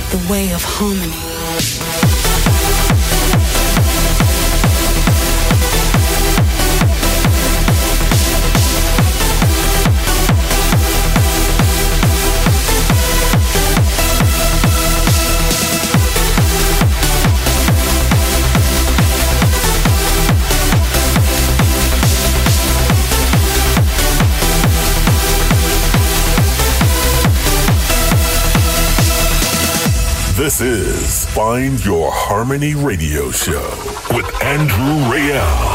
the way of harmony. This is Find Your Harmony Radio Show with Andrew Rayel.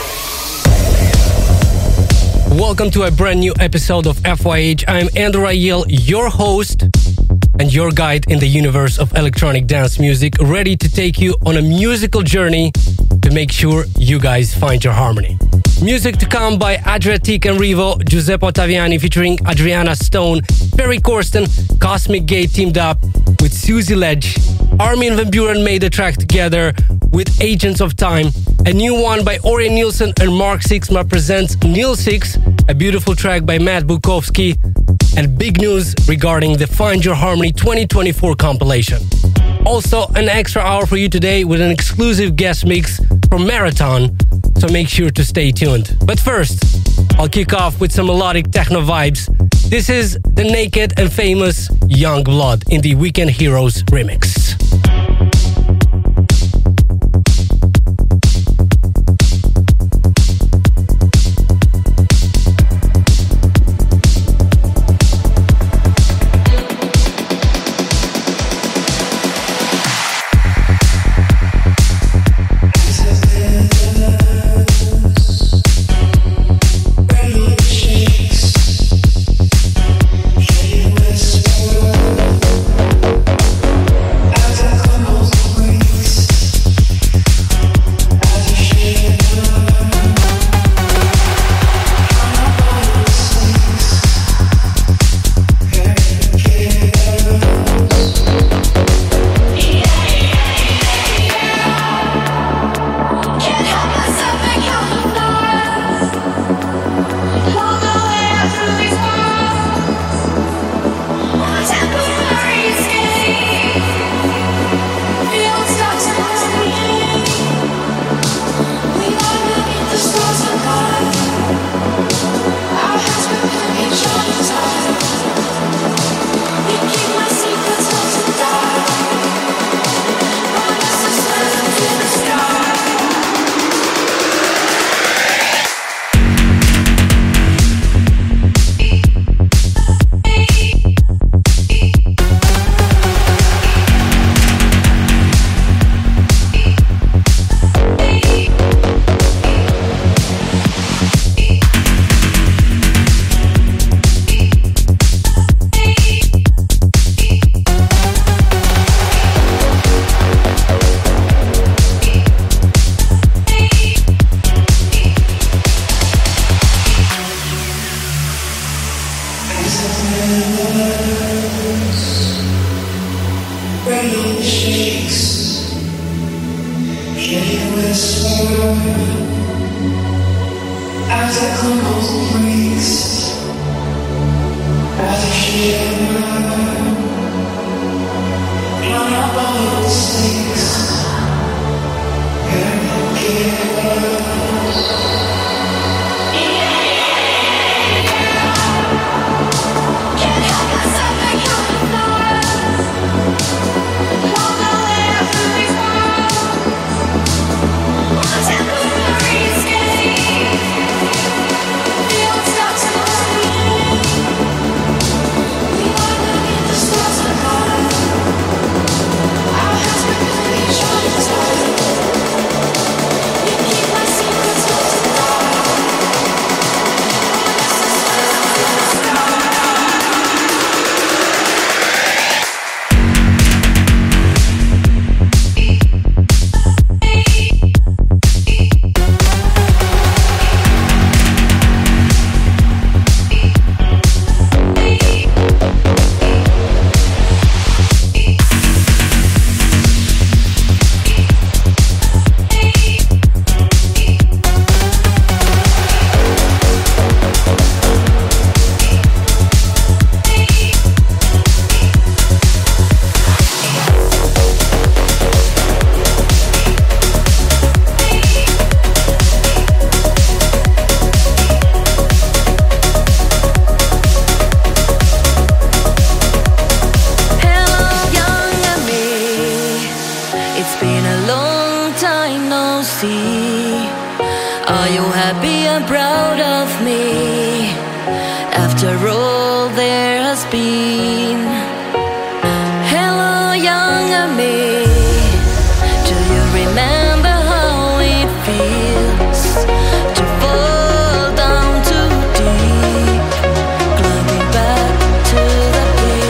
Welcome to a brand new episode of FYH. I'm Andrew Rayel, your host and your guide in the universe of electronic dance music, ready to take you on a musical journey to make sure you guys find your harmony. Music to come by Adriatique and Revo, Giuseppe Ottaviani featuring Adriana Stone, Perry Corsten, Cosmic Gate teamed up with Susie Ledge. Armin van Buuren made the track together with Agents of Time. A new one by Orjan Nilsen and Mark Sixma presents Neil Six, a beautiful track by Matt Bukowski, and big news regarding the Find Your Harmony 2024 compilation. Also, an extra hour for you today with an exclusive guest mix from Marathon, so make sure to stay tuned. But first, I'll kick off with some melodic techno vibes. This is the Naked and famous Young Blood in the Weekend Heroes remix. Feels happy and proud of me. After all there has been. Hello, younger me. Do you remember how it feels to fall down too deep, climbing back to the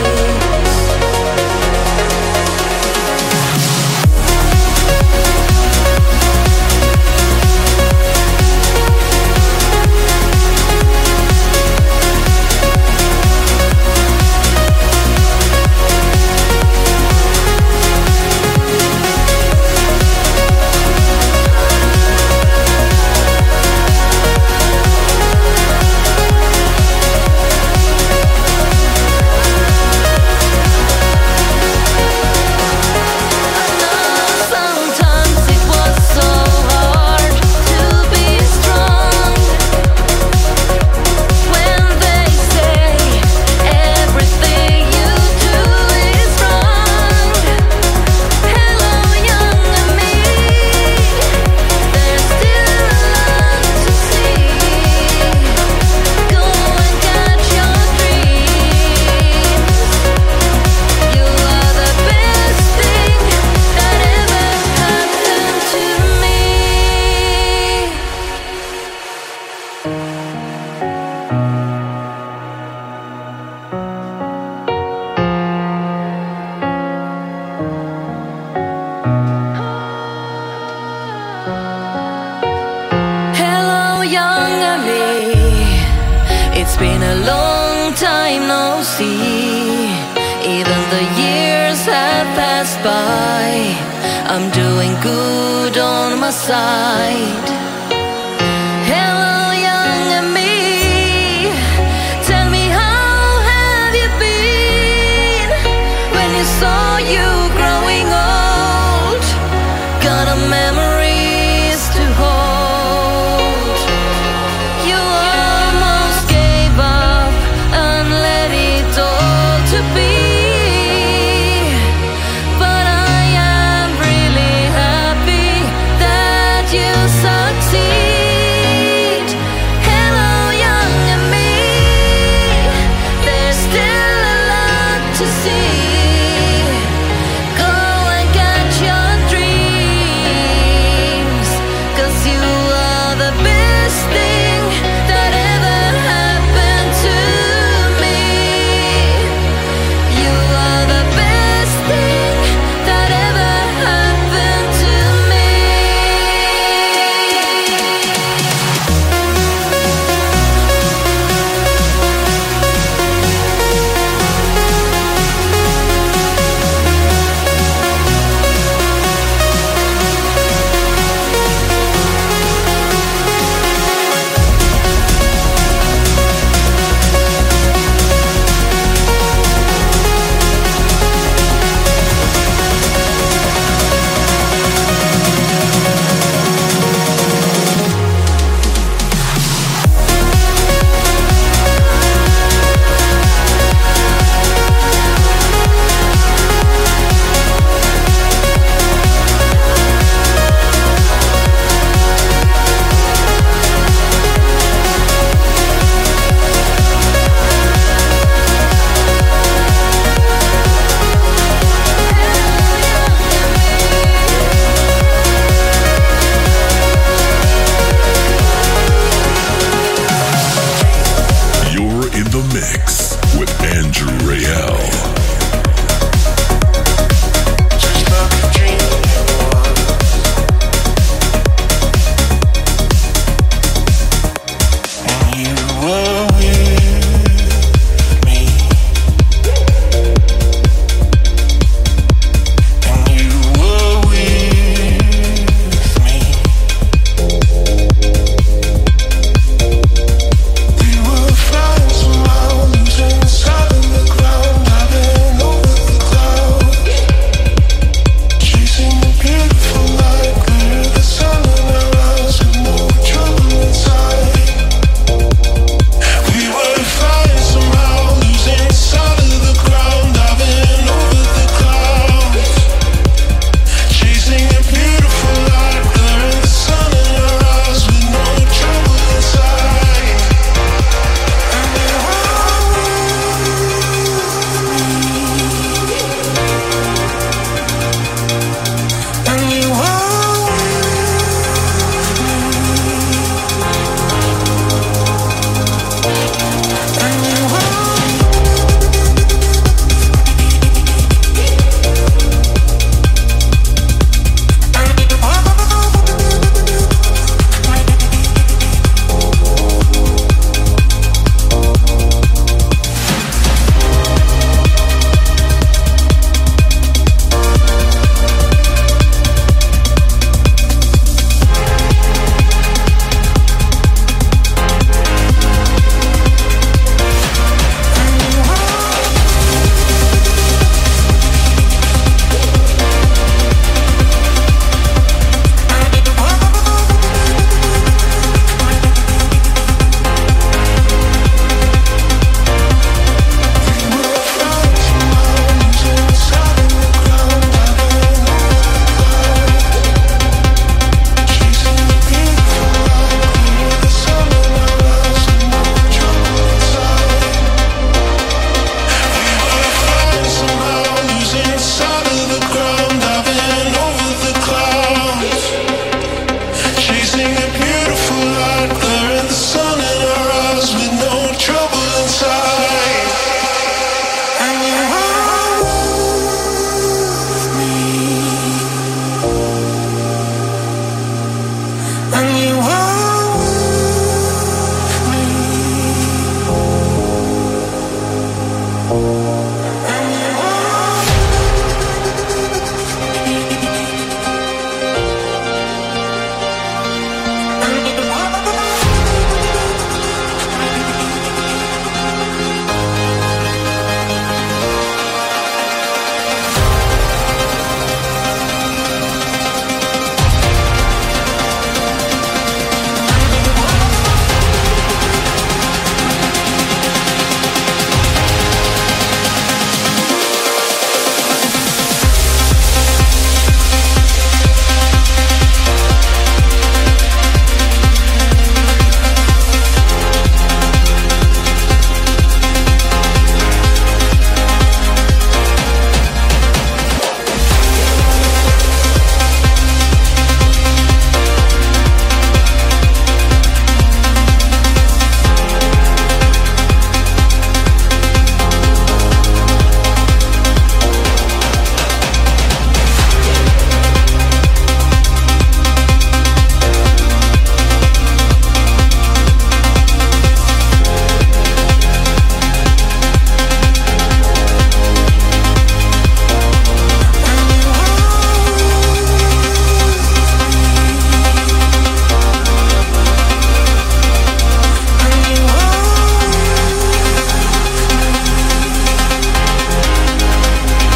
It's been a long time no see. Even the years have passed by. I'm doing good on my side.